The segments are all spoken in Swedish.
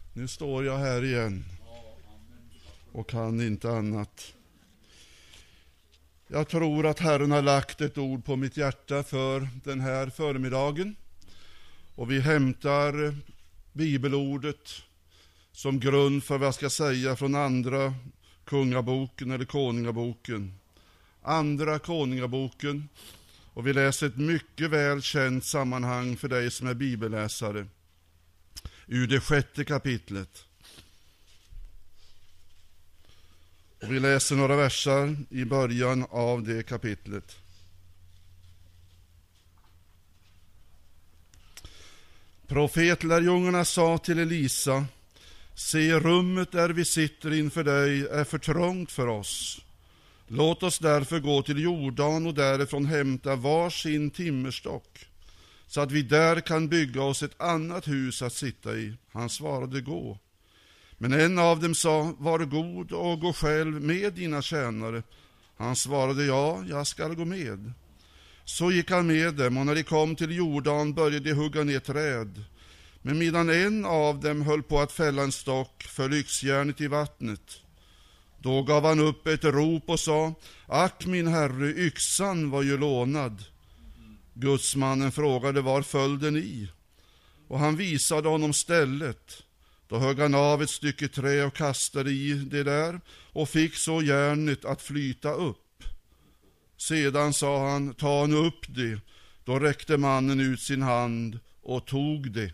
Nu står jag här igen och kan inte annat. Jag tror att Herren har lagt ett ord på mitt hjärta för den här förmiddagen. Och vi hämtar bibelordet som grund för vad jag ska säga från andra kungaboken eller konungaboken. Andra konungaboken. Och vi läser ett mycket väl känt sammanhang för dig som är bibelläsare. Ur det 6:e kapitlet. Och vi läser några versar i början av det kapitlet. Profetlärjungarna sa till Elisa: se, rummet där vi sitter inför dig är för trångt för oss. Låt oss därför gå till Jordan och därifrån hämta var sin timmerstock, så att vi där kan bygga oss ett annat hus att sitta i. Han svarade: gå. Men en av dem sa: var god och gå själv med dina tjänare. Han svarade: ja, jag skall gå med. Så gick han med dem, och när de kom till Jordan började de hugga ner träd. Men medan en av dem höll på att fälla en stock föll yxjärnet i vattnet. Då gav han upp ett rop och sa: ack, min herre, yxan var ju lånad. Gudsmannen frågade: var föll den i? Och han visade honom stället. Då högg han av ett stycke trä och kastade i det där och fick så järnet att flyta upp. Sedan sa han: ta nu upp det. Då räckte mannen ut sin hand och tog det.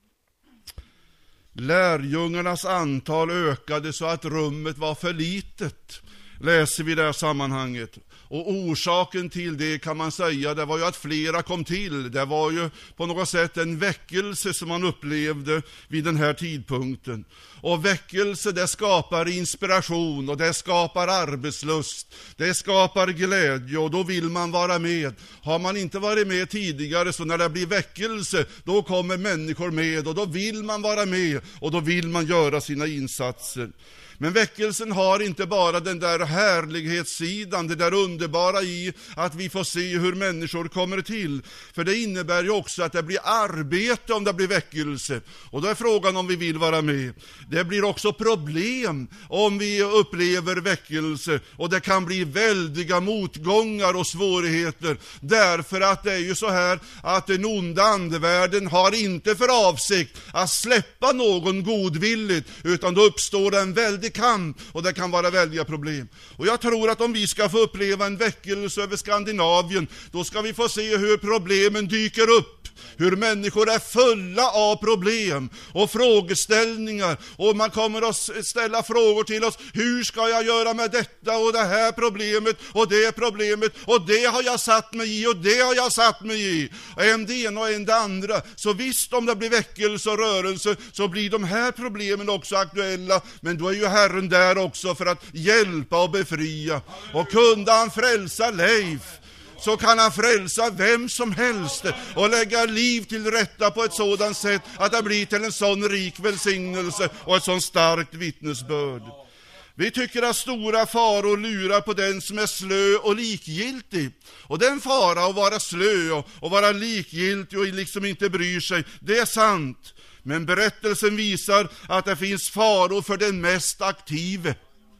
Lärjungarnas antal ökade så att rummet var för litet, läser vi i det här sammanhanget. Och orsaken till det kan man säga, det var ju att flera kom till. Det var ju på något sätt en väckelse som man upplevde vid den här tidpunkten. Och väckelse, det skapar inspiration och det skapar arbetslust. Det skapar glädje och då vill man vara med. Har man inte varit med tidigare, så när det blir väckelse, då kommer människor med och då vill man vara med och då vill man göra sina insatser. Men väckelsen har inte bara den där härlighetssidan, det där underbara i att vi får se hur människor kommer till. För det innebär ju också att det blir arbete om det blir väckelse. Och då är frågan om vi vill vara med. Det blir också problem om vi upplever väckelse. Och det kan bli väldiga motgångar och svårigheter. Därför att det är ju så här att den onda andevärlden har inte för avsikt att släppa någon godvilligt. Utan då uppstår en väldig kamp och det kan vara väldiga problem. Och jag tror att om vi ska få uppleva en väckelse över Skandinavien, då ska vi få se hur problemen dyker upp. Hur människor är fulla av problem och frågeställningar. Och man kommer att ställa frågor till oss. Hur ska jag göra med detta och det här problemet och det problemet? Och det har jag satt mig i och det har jag satt mig i. En det ena och en det andra. Så visst, om det blir väckelse och rörelse, så blir de här problemen också aktuella. Men då är ju Herren där också för att hjälpa och befria. Och kunde han frälsa Leif, så kan han frälsa vem som helst och lägga liv till rätta på ett sådant sätt att det blir till en sån rik välsignelse och ett sån starkt vittnesbörd. Vi tycker att stora faror lurar på den som är slö och likgiltig. Och den fara att vara slö och vara likgiltig och liksom inte bryr sig, det är sant. Men berättelsen visar att det finns faror för den mest aktive.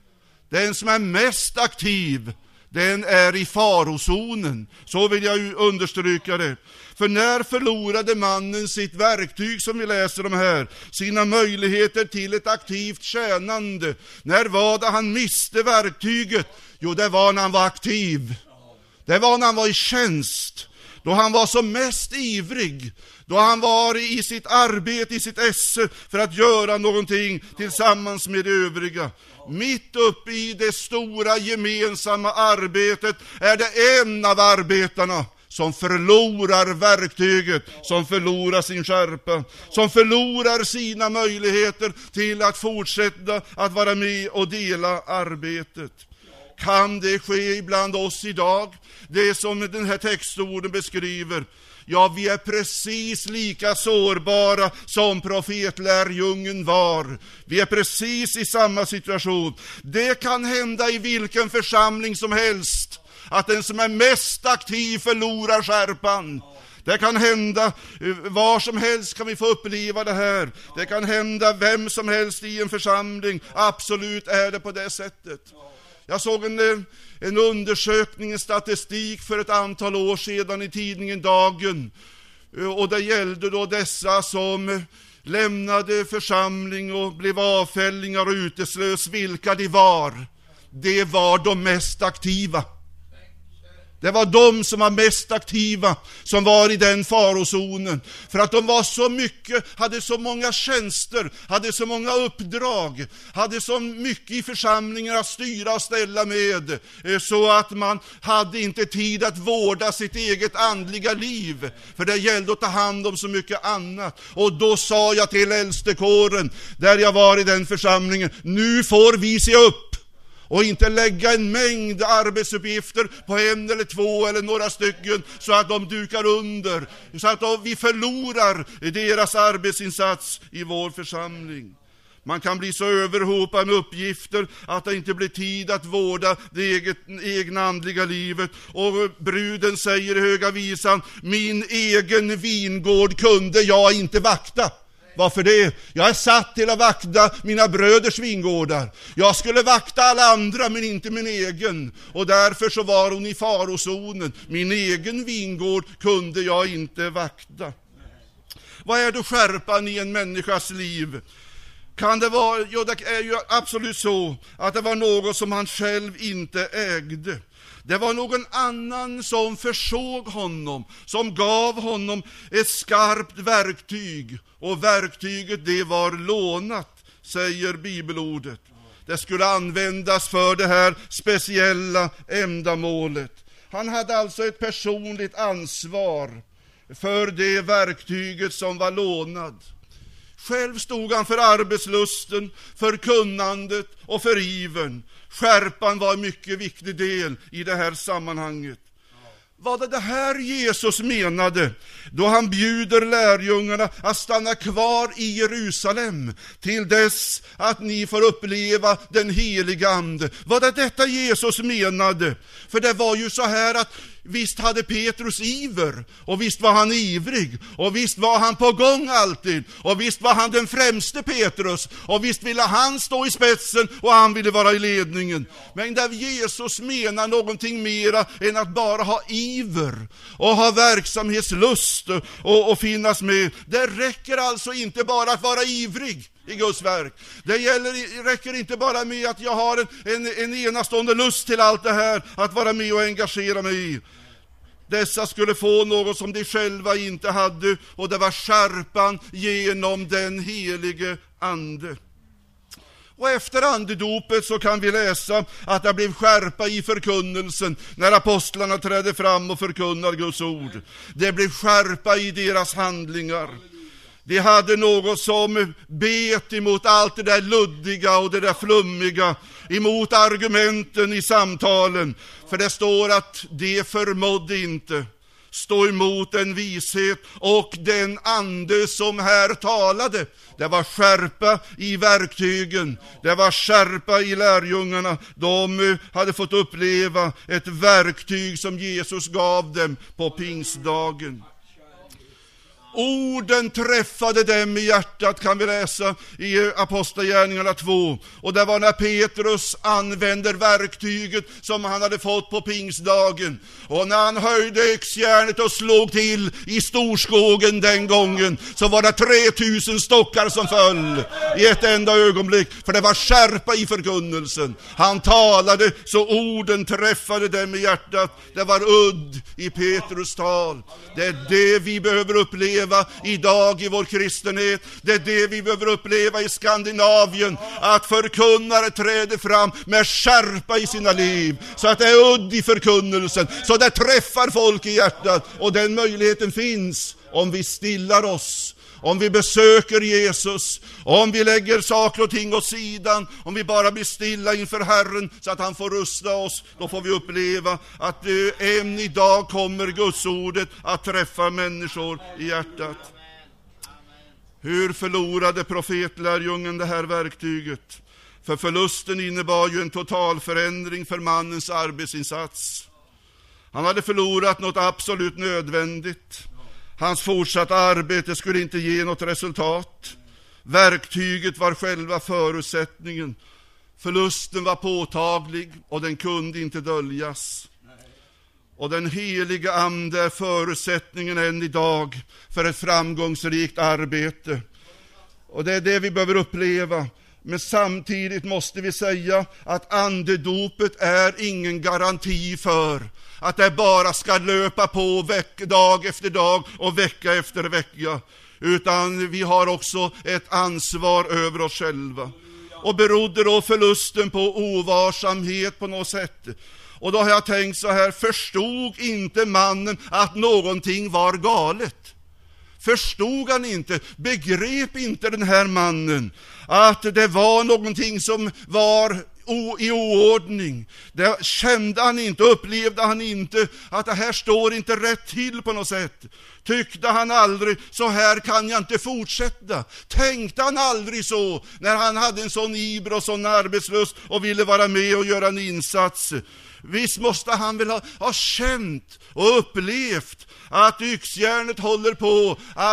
Den som är mest aktiv, den är i farozonen. Så vill jag understryka det. För när förlorade mannen sitt verktyg, som vi läser om här, sina möjligheter till ett aktivt tjänande? När var det han miste verktyget? Jo, det var när han var aktiv. Det var när han var i tjänst. Då han var som mest ivrig. Då han var i sitt arbete, i sitt esse för att göra någonting tillsammans med de övriga. Mitt uppe i det stora gemensamma arbetet är det en av arbetarna som förlorar verktyget, som förlorar sin skärpa, som förlorar sina möjligheter till att fortsätta att vara med och dela arbetet. Kan det ske ibland oss idag? Det som den här textorden beskriver. Ja, vi är precis lika sårbara som profetlärjungen var. Vi är precis i samma situation. Det kan hända i vilken församling som helst att den som är mest aktiv förlorar skärpan. Det kan hända var som helst, kan vi få uppleva det här. Det kan hända vem som helst i en församling. Absolut är det på det sättet. Jag såg en undersökning, en statistik för ett antal år sedan i tidningen Dagen. Och det gällde då dessa som lämnade församling och blev avfällingar och uteslös. Vilka de var? Det var de mest aktiva. Det var de som var mest aktiva som var i den farozonen. För att de var så mycket, hade så många tjänster, hade så många uppdrag, hade så mycket i församlingen att styra och ställa med, så att man hade inte tid att vårda sitt eget andliga liv. För det gällde att ta hand om så mycket annat. Och då sa jag till äldstekåren, där jag var i den församlingen, nu får vi se upp. Och inte lägga en mängd arbetsuppgifter på en eller två eller några stycken så att de dukar under. Så att vi förlorar deras arbetsinsats i vår församling. Man kan bli så överhopad med uppgifter att det inte blir tid att vårda det egna andliga livet. Och bruden säger i Höga visan, min egen vingård kunde jag inte vakta. Varför det? Jag är satt till att vakta mina bröders vingårdar. Jag skulle vakta alla andra men inte min egen. Och därför så var hon i farozonen. Min egen vingård kunde jag inte vakta. Vad är då skärpan i en människas liv? Kan det vara, jo, det är ju absolut så att det var något som han själv inte ägde. Det var någon annan som försåg honom, som gav honom ett skarpt verktyg. Och verktyget det var lånat, säger bibelordet. Det skulle användas för det här speciella ändamålet. Han hade alltså ett personligt ansvar för det verktyget som var lånad. Själv stod han för arbetslusten, för kunnandet och för ivern. Skärpan var en mycket viktig del i det här sammanhanget. Vad det här Jesus menade då han bjuder lärjungarna att stanna kvar i Jerusalem till dess att ni får uppleva den heliga ande. Vad det detta Jesus menade? För det var ju så här att visst hade Petrus iver, och visst var han ivrig, och visst var han på gång alltid, och visst var han den främste Petrus, och visst ville han stå i spetsen och han ville vara i ledningen. Men där Jesus menar någonting mera än att bara ha iver och ha verksamhetslust och finnas med. Det räcker alltså inte bara att vara ivrig i Guds verk. Det räcker inte bara med att jag har en enastående lust till allt det här, att vara med och engagera mig i. Dessa skulle få något som de själva inte hade, och det var skärpan genom den helige ande. Och efter andedopet så kan vi läsa att det blev skärpa i förkunnelsen när apostlarna trädde fram och förkunnar Guds ord. Det blev skärpa i deras handlingar. De hade något som bet emot allt det där luddiga och det där flummiga, emot argumenten i samtalen. För det står att de förmådde inte stå emot en vishet och den ande som här talade. Det var skärpa i verktygen, det var skärpa i lärjungarna. De hade fått uppleva ett verktyg som Jesus gav dem på pingstdagen. Orden träffade dem i hjärtat, kan vi läsa i Apostlagärningarna 2. Och det var när Petrus använder verktyget som han hade fått på pingstdagen. Och när han höjde yxjärnet och slog till i storskogen den gången, så var det 3000 stockar som föll i ett enda ögonblick. För det var skärpa i förkunnelsen. Han talade så orden träffade dem i hjärtat. Det var udd i Petrus tal. Det är det vi behöver uppleva idag i vår kristenhet. Det är det vi behöver uppleva i Skandinavien, att förkunnare träder fram med skärpa i sina liv, så att det är udd i förkunnelsen, så det träffar folk i hjärtat. Och den möjligheten finns om vi stillar oss, om vi besöker Jesus, om vi lägger saker och ting åt sidan, om vi bara blir stilla inför Herren så att han får rusta oss. Då får vi uppleva att än idag kommer Guds ordet att träffa människor i hjärtat. Hur förlorade profetlärjungen det här verktyget? För förlusten innebar ju en total förändring för mannens arbetsinsats. Han hade förlorat något absolut nödvändigt. Hans fortsatta arbete skulle inte ge något resultat. Verktyget var själva förutsättningen. Förlusten var påtaglig och den kunde inte döljas. Och den heliga ande är förutsättningen än idag för ett framgångsrikt arbete. Och det är det vi behöver uppleva. Men samtidigt måste vi säga att andedopet är ingen garanti för att det bara ska löpa på dag efter dag och vecka efter vecka. Utan vi har också ett ansvar över oss själva. Och berodde då förlusten på ovarsamhet på något sätt? Och då har jag tänkt så här, förstod inte mannen att någonting var galet? Förstod han inte, begrep inte den här mannen att det var någonting som var i oordning? Det kände han inte, upplevde han inte att det här står inte rätt till på något sätt? Tyckte han aldrig, så här kan jag inte fortsätta? Tänkte han aldrig så när han hade en sån iver och sån arbetslust och ville vara med och göra en insats? Visst måste han väl ha känt och upplevt att yxjärnet håller på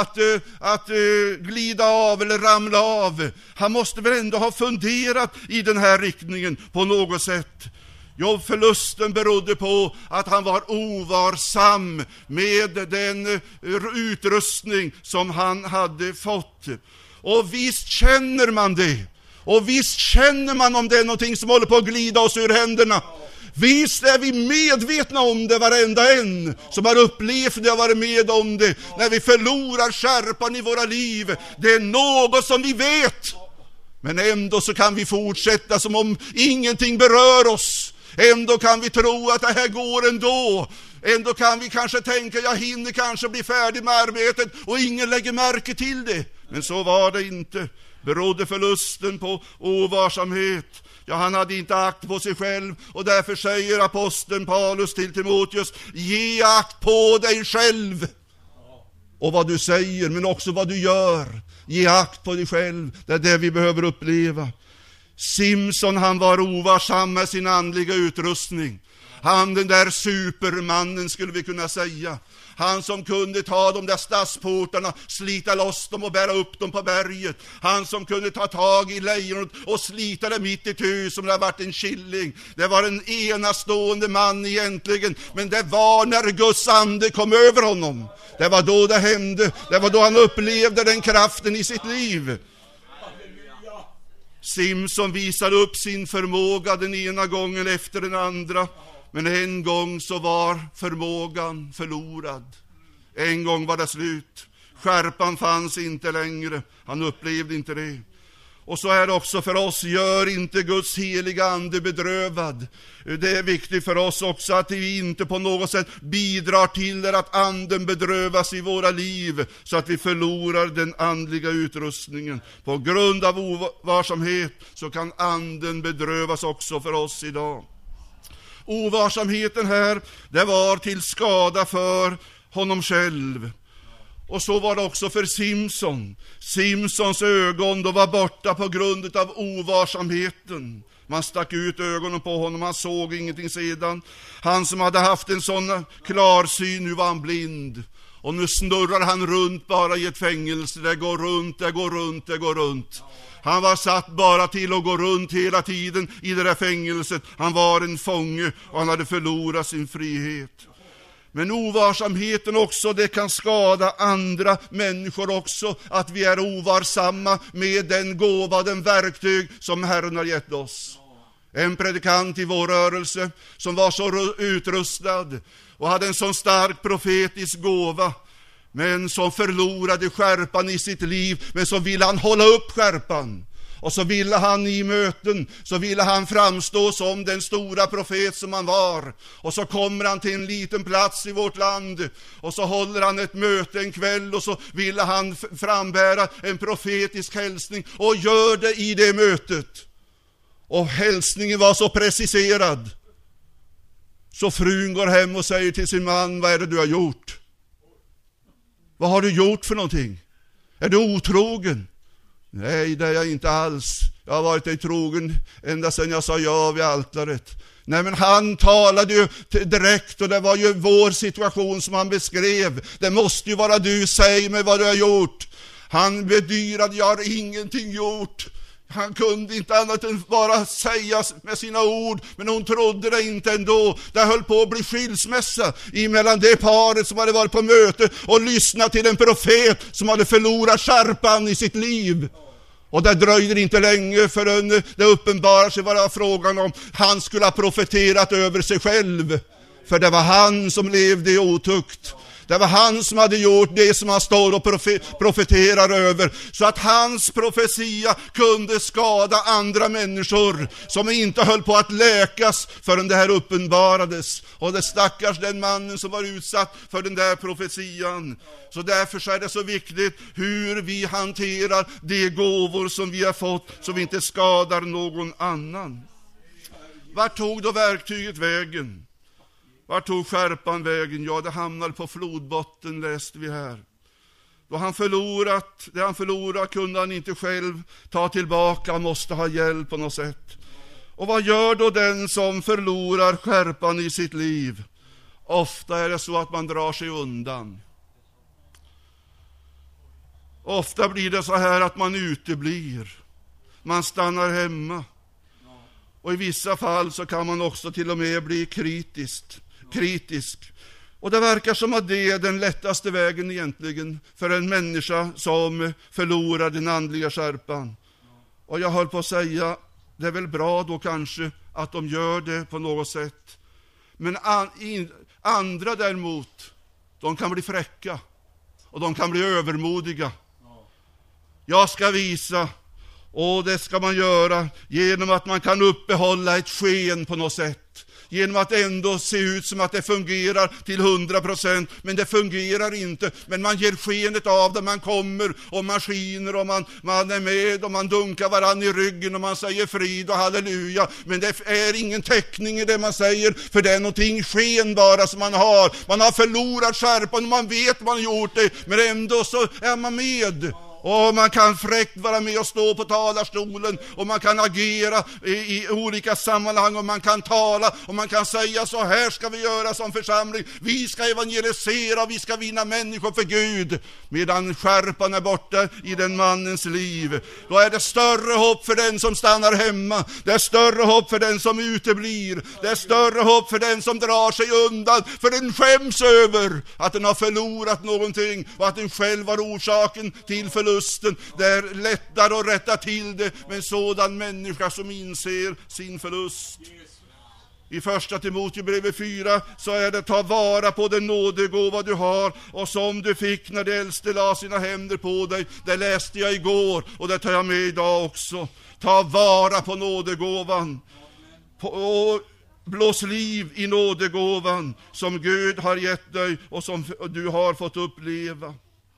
att glida av eller ramla av. Han måste väl ändå ha funderat i den här riktningen på något sätt. Jo, förlusten berodde på att han var ovarsam med den utrustning som han hade fått. Och visst känner man det. Och visst känner man om det är någonting som håller på att glida oss ur händerna. Visst är vi medvetna om det, varenda en som har upplevt det och varit med om det. När vi förlorar skärpan i våra liv, det är något som vi vet. Men ändå så kan vi fortsätta som om ingenting berör oss. Ändå kan vi tro att det här går ändå. Ändå kan vi kanske tänka, jag hinner kanske bli färdig med arbetet och ingen lägger märke till det. Men så var det inte. Berodde förlusten på ovarsamhet? Ja, han hade inte akt på sig själv, och därför säger aposteln Paulus till Timoteus: ge akt på dig själv och vad du säger, men också vad du gör. Ge akt på dig själv. Det är det vi behöver uppleva. Simson, han var ovarsam med sin andliga utrustning. Han, den där supermannen skulle vi kunna säga. Han som kunde ta de där stadsportarna, slita loss dem och bära upp dem på berget. Han som kunde ta tag i lejonet och slita det mitt i tu som det har varit en killing. Det var en enastående man egentligen, men det var när Guds ande kom över honom. Det var då det hände. Det var då han upplevde den kraften i sitt liv. Simson visade upp sin förmåga den ena gången efter den andra. Men en gång så var förmågan förlorad. En gång var det slut. Skärpan fanns inte längre. Han upplevde inte det. Och så är det också för oss. Gör inte Guds heliga ande bedrövad. Det är viktigt för oss också att vi inte på något sätt bidrar till att anden bedrövas i våra liv, så att vi förlorar den andliga utrustningen. På grund av ovarsamhet så kan anden bedrövas också för oss idag. Ovarsamheten här, det var till skada för honom själv. Och så var det också för Simson. Simsons ögon då var borta på grund av ovarsamheten. Man stack ut ögonen på honom, han såg ingenting sedan. Han som hade haft en sån klarsyn, nu var han blind. Och nu snurrar han runt bara i ett fängelse. Det går runt, det går runt, det går runt. Han var satt bara till att gå runt hela tiden i det där fängelset. Han var en fånge och han hade förlorat sin frihet. Men ovarsamheten också, det kan skada andra människor också. Att vi är ovarsamma med den gåva, den verktyg som Herren har gett oss. En predikant i vår rörelse som var så utrustad och hade en så stark profetisk gåva, men som förlorade skärpan i sitt liv. Men så ville han hålla upp skärpan. Och så ville han i möten, så ville han framstå som den stora profet som han var. Och så kommer han till en liten plats i vårt land, och så håller han ett möte en kväll, och så ville han frambära en profetisk hälsning, och gör det i det mötet. Och hälsningen var så preciserad, så frun går hem och säger till sin man: vad är det du har gjort? Vad har du gjort för någonting? Är du otrogen? Nej, det är jag inte alls. Jag har varit dig trogen ända sedan jag sa ja vid altaret. Nej, men han talade ju direkt, och det var ju vår situation som han beskrev. Det måste ju vara du, säg mig vad du har gjort. Han bedyrade, jag har ingenting gjort. Han kunde inte annat än bara säga med sina ord, men hon trodde det inte ändå. Det höll på att bli skilsmässa emellan det paret som hade varit på möte och lyssnat till en profet som hade förlorat skärpan i sitt liv. Och det dröjde inte länge förrän det uppenbarade sig vad det var frågan om. Han skulle ha profeterat över sig själv, för det var han som levde i otukt. Det var han som hade gjort det som han står och profeterar över. Så att hans profetia kunde skada andra människor som inte höll på att läkas förrän det här uppenbarades. Och det stackars den mannen som var utsatt för den där profetian. Så därför så är det så viktigt hur vi hanterar de gåvor som vi har fått, så vi inte skadar någon annan. Vart tog då verktyget vägen? Vart tog skärpan vägen? Ja, det hamnade på flodbotten, läste vi här. Då han förlorat, det han förlorat kunde han inte själv ta tillbaka, han måste ha hjälp på något sätt. Och vad gör då den som förlorar skärpan i sitt liv? Ofta är det så att man drar sig undan. Ofta blir det så här att man uteblir. Man stannar hemma. Och i vissa fall så kan man också till och med bli kritisk. Och det verkar som att det är den lättaste vägen egentligen för en människa som förlorar den andliga skärpan. Och jag höll på att säga, det är väl bra då kanske att de gör det på något sätt. Men andra däremot, de kan bli fräcka och de kan bli övermodiga. Jag ska visa, och det ska man göra genom att man kan uppehålla ett sken på något sätt. Genom att ändå se ut som att det fungerar till 100%, men det fungerar inte. Men man ger skenet av det, man kommer och man skiner och man är med och man dunkar varann i ryggen och man säger frid och halleluja. Men det är ingen täckning i det man säger, för det är någonting sken bara som man har. Man har förlorat skärpan och man vet man har gjort det, men ändå så är man med. Och man kan fräckt vara med och stå på talarstolen, och man kan agera i olika sammanhang, och man kan tala och man kan säga så här ska vi göra som församling. Vi ska evangelisera, vi ska vinna människor för Gud. Medan skärpan är borta i den mannens liv, då är det större hopp för den som stannar hemma. Det är större hopp för den som uteblir. Det är större hopp för den som drar sig undan, för den skäms över att den har förlorat någonting och att den själv var orsaken till förlusten. Det är lättare att rätta till det med en sådan människa som inser sin förlust. I första Timoteusbrevet 4 så är det: ta vara på den nådegåva du har och som du fick när de äldste la sina händer på dig. Det läste jag igår och det tar jag med idag också. Ta vara på nådegåvan och blås liv i nådegåvan som Gud har gett dig och som du har fått uppleva.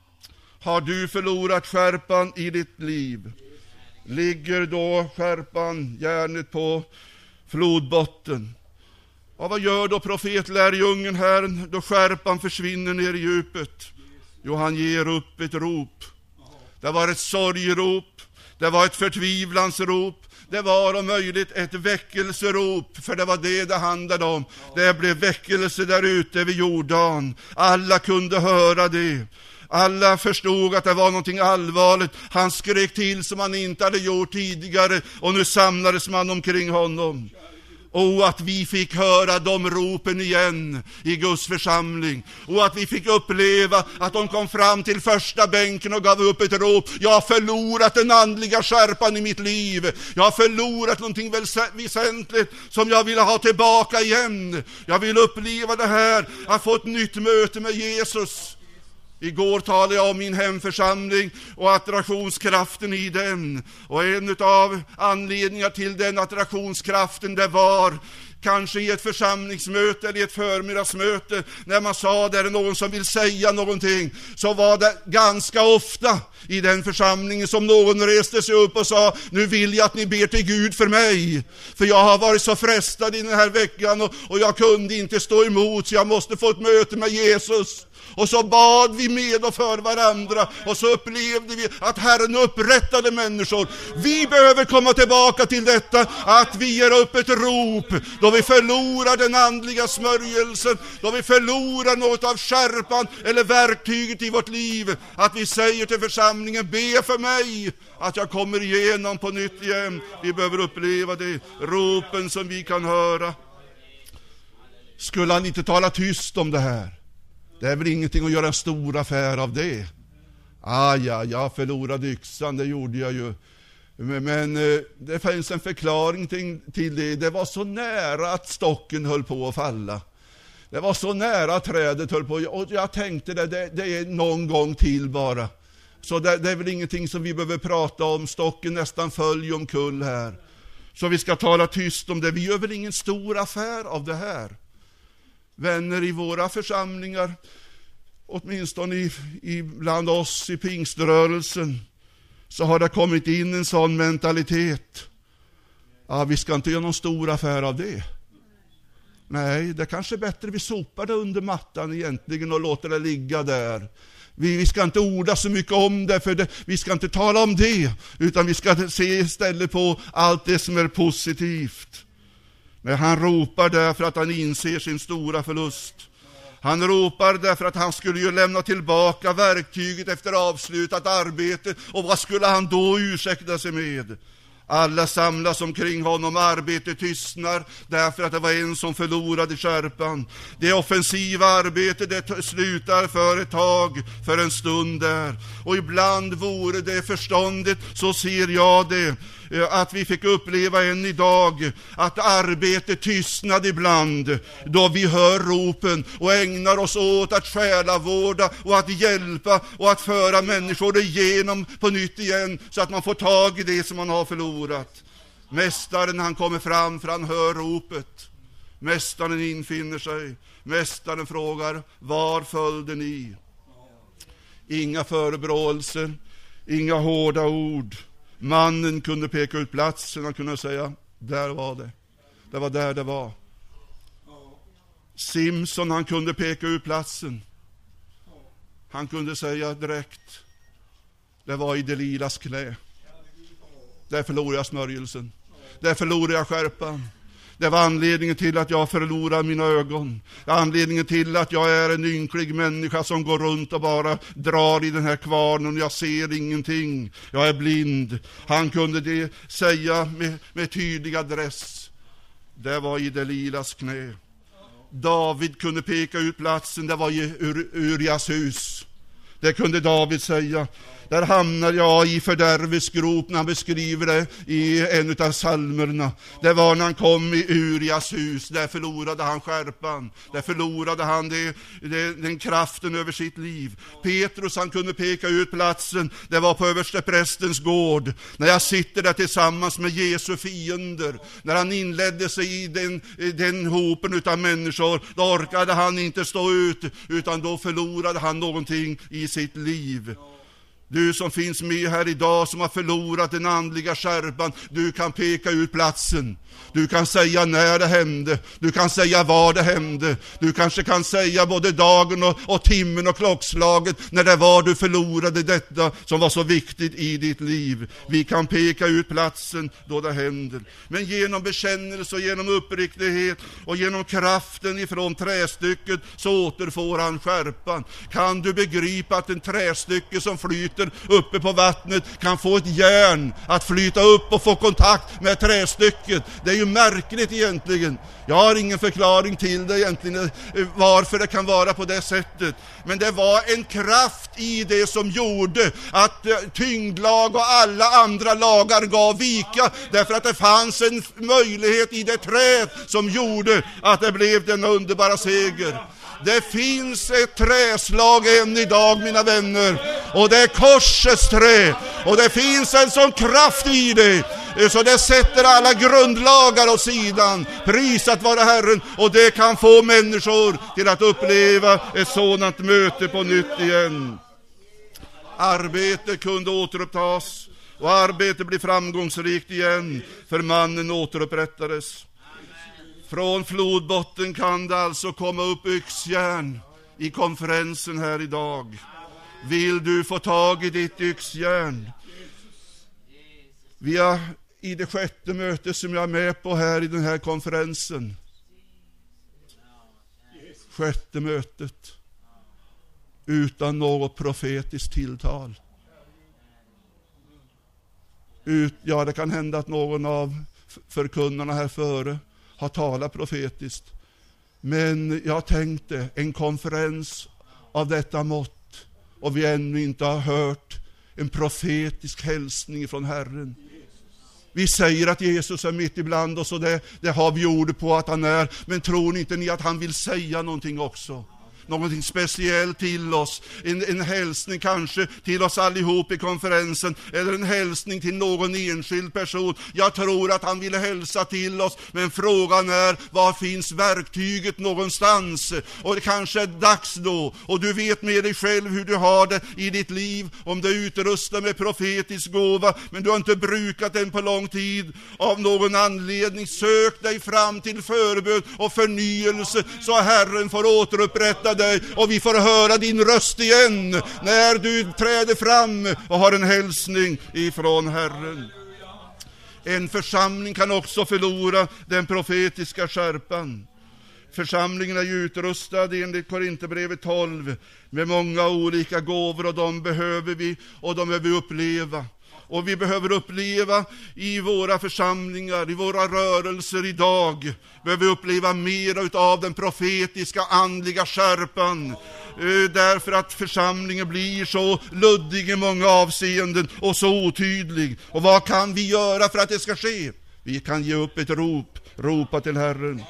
Har du förlorat skärpan i ditt liv? Ligger då skärpan, järnet på flodbotten? Och vad gör då profetlärjungen här då skärpan försvinner ner i djupet? Jo, han ger upp ett rop. Det var ett sorgerop, det var ett förtvivlansrop, det var om möjligt ett väckelserop, för det var det handlade om. Det blev väckelse där ute vid Jordan. Alla kunde höra det. Alla förstod att det var någonting allvarligt. Han skrek till som han inte hade gjort tidigare, och nu samlades man omkring honom. Och att vi fick höra de ropen igen i Guds församling. Och att vi fick uppleva att de kom fram till första bänken och gav upp ett rop. Jag har förlorat den andliga skärpan i mitt liv. Jag har förlorat någonting väsentligt som jag vill ha tillbaka igen. Jag vill uppleva det här, att få ett nytt möte med Jesus. Igår talade jag om min hemförsamling och attraktionskraften i den. Och en av anledningarna till den attraktionskraften, det var kanske i ett församlingsmöte eller i ett förmiddagsmöte, när man sa det är någon som vill säga någonting, så var det ganska ofta i den församlingen som någon reste sig upp och sa: nu vill jag att ni ber till Gud för mig, för jag har varit så frestad i den här veckan och jag kunde inte stå emot, så jag måste få ett möte med Jesus. Och så bad vi med och för varandra, och så upplevde vi att Herren upprättade människor. Vi behöver komma tillbaka till detta, att vi ger upp ett rop då vi förlorar den andliga smörjelsen, då vi förlorar något av skärpan eller verktyget i vårt liv, att vi säger till församlingen: be för mig att jag kommer igenom på nytt igen. Vi behöver uppleva det, ropen som vi kan höra. Skulle han inte tala tyst om det här? Det är väl ingenting att göra en stor affär av det. Jag förlorade yxan, det gjorde jag ju. Men det finns en förklaring till det. Det var så nära att stocken höll på att falla. Det var så nära att trädet höll på. Och jag tänkte det är någon gång till bara. Så det är väl ingenting som vi behöver prata om. Stocken nästan följer omkull här. Så vi ska tala tyst om det. Vi gör väl ingen stor affär av det här. Vänner, i våra församlingar, åtminstone bland oss i pingströrelsen, så har det kommit in en sån mentalitet. Vi ska inte göra någon stor affär av det. Nej, det är kanske bättre vi sopar det under mattan egentligen och låter det ligga där. Vi ska inte orda så mycket om det, för vi ska inte tala om det, utan vi ska se istället på allt det som är positivt. Men han ropar därför att han inser sin stora förlust. Han ropar därför att han skulle ju lämna tillbaka verktyget efter avslutat arbete. Och vad skulle han då ursäkta sig med? Alla samlas omkring honom, arbetet tystnar därför att det var en som förlorade skärpan. Det offensiva arbetet, det slutar för ett tag, för en stund där. Och ibland vore det förståndigt, så ser jag det, att vi fick uppleva än idag att arbetet tystnade ibland då vi hör ropen och ägnar oss åt att själavårda och att hjälpa och att föra människor igenom på nytt igen, så att man får tag i det som man har förlorat. Mästaren, han kommer fram, för han hör ropet. Mästaren infinner sig. Mästaren frågar: var följde ni? Inga förebråelser, inga hårda ord. Mannen kunde peka ut platsen och kunde säga: där var det. Det var där det var. Simson, han kunde peka ut platsen. Han kunde säga direkt: det var i Delilas knä. Där förlorade jag smörjelsen. Där förlorade jag skärpan. Det var anledningen till att jag förlorar mina ögon. Det är anledningen till att jag är en ynklig människa som går runt och bara drar i den här kvarnen. Jag ser ingenting. Jag är blind. Han kunde det säga med tydlig adress. Det var i Delilas knä. David kunde peka ut platsen. Det var i Urias hus. Det kunde David säga. Där hamnar jag i fördärvets grop, när han beskriver det i en av psalmerna. Det var när han kom i Urias hus. Där förlorade han skärpan. Där förlorade han den kraften över sitt liv. Petrus, han kunde peka ut platsen. Det var på översteprästens gård. När jag sitter där tillsammans med Jesu fiender. När han inledde sig i den hopen utav människor, då orkade han inte stå ut, utan då förlorade han någonting i sitt liv. Du som finns med här idag, som har förlorat den andliga skärpan, du kan peka ut platsen. Du kan säga när det hände. Du kan säga var det hände. Du kanske kan säga både dagen och timmen och klockslaget när det var du förlorade detta som var så viktigt i ditt liv. Vi kan peka ut platsen då det händer. Men genom bekännelse och genom uppriktighet och genom kraften ifrån trästycket så återfår han skärpan. Kan du begripa att en trästycke som flyter uppe på vattnet kan få ett järn att flyta upp och få kontakt med trästycket? Det är ju märkligt egentligen. Jag har ingen förklaring till det egentligen, varför det kan vara på det sättet. Men det var en kraft i det som gjorde att tyngdlag och alla andra lagar gav vika, därför att det fanns en möjlighet i det träd som gjorde att det blev den underbara seger. Det finns ett träslag än idag, mina vänner, och det är korsets trä, och det finns en sån kraft i det Så det sätter alla grundlagar åt sidan. Prisat vara Herren. Och det kan få människor till att uppleva ett sådant möte på nytt igen. Arbetet kunde återupptas. Och arbetet blir framgångsrikt igen. För mannen återupprättades. Från flodbotten kan det alltså komma upp yxjärn i konferensen här idag. Vill du få tag i ditt yxjärn? Vi är i det 6:e mötet som jag är med på här i den här konferensen. 6:e mötet. Utan något profetiskt tilltal. Ja, det kan hända att någon av förkunnarna här före har talat profetiskt. Men jag tänkte, en konferens av detta mått och vi ännu inte har hört en profetisk hälsning från Herren. Vi säger att Jesus är mitt ibland oss och det har vi ord på att han är. Men tror inte ni att han vill säga någonting också? Någonting speciellt till oss. En hälsning kanske till oss allihop i konferensen. Eller en hälsning till någon enskild person. Jag tror att han vill hälsa till oss. Men frågan är, var finns verktyget någonstans? Och det kanske är dags då. Och du vet med dig själv hur du har det i ditt liv. Om du är utrustad med profetisk gåva. Men du har inte brukat den på lång tid. Av någon anledning sök dig fram till förebön och förnyelse. Så Herren får återupprätta dig och vi får höra din röst igen när du träder fram och har en hälsning ifrån Herren. En församling kan också förlora den profetiska skärpan. Församlingen är ju utrustad enligt Korinthierbrevet 12 med många olika gåvor och de behöver vi och de behöver vi uppleva. Och vi behöver uppleva i våra församlingar, i våra rörelser idag. Behöver vi uppleva mer av den profetiska andliga skärpan. Därför att församlingen blir så luddig i många avseenden och så otydlig. Och vad kan vi göra för att det ska ske? Vi kan ge upp ett ropa till Herren.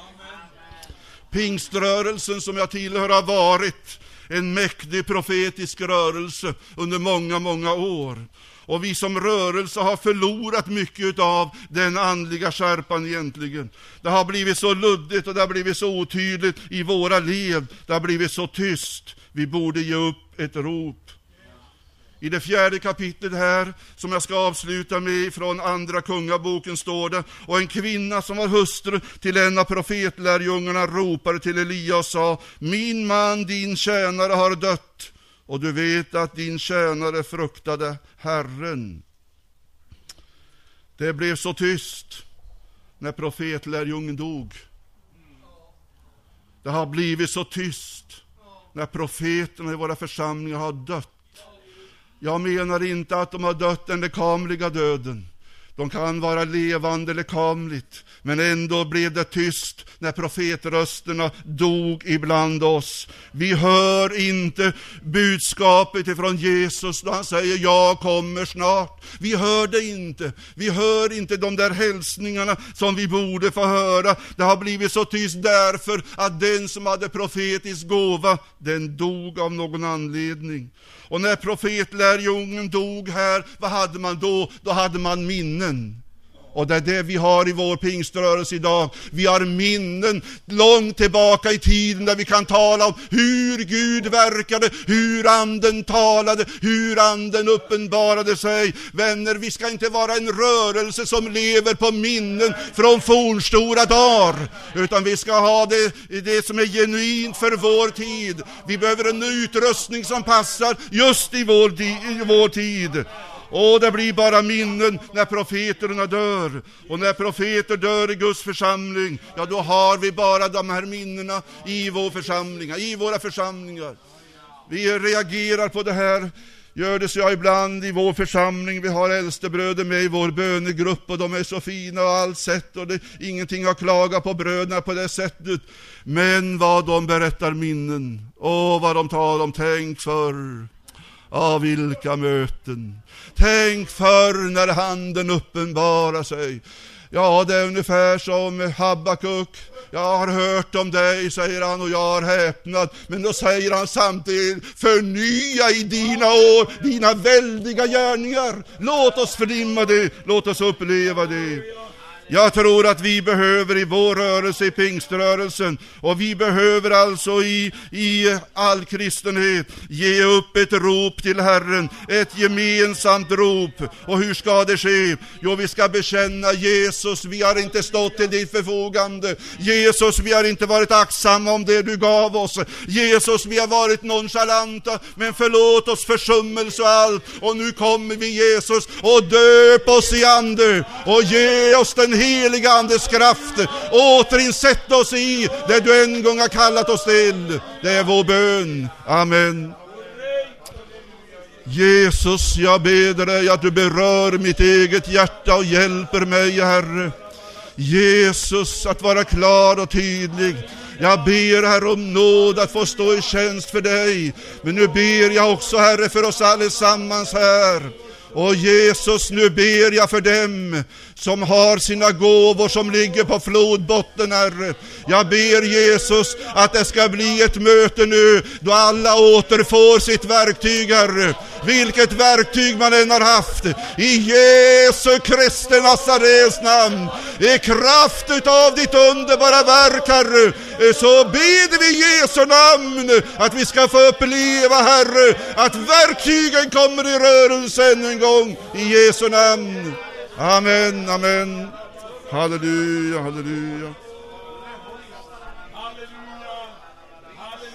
Pingströrelsen som jag tillhör har varit en mäktig profetisk rörelse under många, många år. Och vi som rörelse har förlorat mycket av den andliga skärpan egentligen. Det har blivit så luddigt och det har blivit så otydligt i våra liv. Det har blivit så tyst. Vi borde ge upp ett rop. I det 4:e kapitlet här, som jag ska avsluta med från Andra Kungaboken, står det: och en kvinna som var hustru till en av profetlärjungarna ropade till Elia och sa: min man, din tjänare, har dött. Och du vet att din tjänare fruktade Herren. Det blev så tyst när profetlärjungen dog. Det har blivit så tyst när profeterna i våra församlingar har dött. Jag menar inte att de har dött den lekamliga döden. De kan vara levande lekamligt. Men ändå blev det tyst när profetrösterna dog ibland oss. Vi hör inte budskapet ifrån Jesus då han säger: jag kommer snart. Vi hör det inte. Vi hör inte de där hälsningarna som vi borde få höra. Det har blivit så tyst därför att den som hade profetisk gåva, den dog av någon anledning. Och när profetlärjungen dog här, vad hade man då? Då hade man minnen. Och det är det vi har i vår pingströrelse idag. Vi har minnen långt tillbaka i tiden där vi kan tala om hur Gud verkade, hur anden talade, hur anden uppenbarade sig. Vänner, vi ska inte vara en rörelse som lever på minnen från fornstora dagar, utan vi ska ha det som är genuint för vår tid. Vi behöver en utrustning som passar just i vår tid. Och det blir bara minnen när profeterna dör. Och när profeter dör i Guds församling, ja, då har vi bara de här minnena i våra församlingar. Vi reagerar på det här. Gör det så jag ibland i vår församling. Vi har äldstebröder med i vår bönegrupp och de är så fina och allt sätt. Och ingenting att klaga på bröderna på det sättet. Men vad de berättar minnen. Och vad de talar om. Tänk förr. Vilka möten. Tänk förr när handen uppenbarar sig. Ja, det är ungefär som Habakuk. Jag har hört om dig, säger han, och jag har häpnat. Men då säger han samtidigt, förnya i dina år dina väldiga gärningar. Låt oss förnimma det, låt oss uppleva det. Jag tror att vi behöver i vår rörelse, i pingströrelsen, och vi behöver alltså i all kristenhet ge upp ett rop till Herren, ett gemensamt rop. Och hur ska det ske? Jo, vi ska bekänna: Jesus, vi har inte stått till ditt förfogande. Jesus, vi har inte varit aktsamma om det du gav oss. Jesus, vi har varit nonchalanta, men förlåt oss försummelse och allt. Och nu kommer vi, Jesus, och döp oss i ande och ge oss den heliga andes kraft. Återinsätt oss i det du en gång har kallat oss till. Det är vår bön. Amen. Jesus, jag ber dig att du berör mitt eget hjärta och hjälper mig, Herre. Jesus, att vara klar och tydlig. Jag ber, Herre, om nåd att få stå i tjänst för dig. Men nu ber jag också, Herre, för oss allesammans här. Och Jesus, nu ber jag för dem som har sina gåvor som ligger på flodbotten, Herre. Jag ber, Jesus, att det ska bli ett möte nu då alla återfår sitt verktyg, Herre. Vilket verktyg man än har haft. I Jesu Kristi Nazarets namn, i kraft utav ditt underbara verk, Herre, så ber vi i Jesu namn att vi ska få uppleva, Herre, att verktygen kommer i rörelse än en gång. I Jesu namn. Amen, amen. Halleluja, halleluja.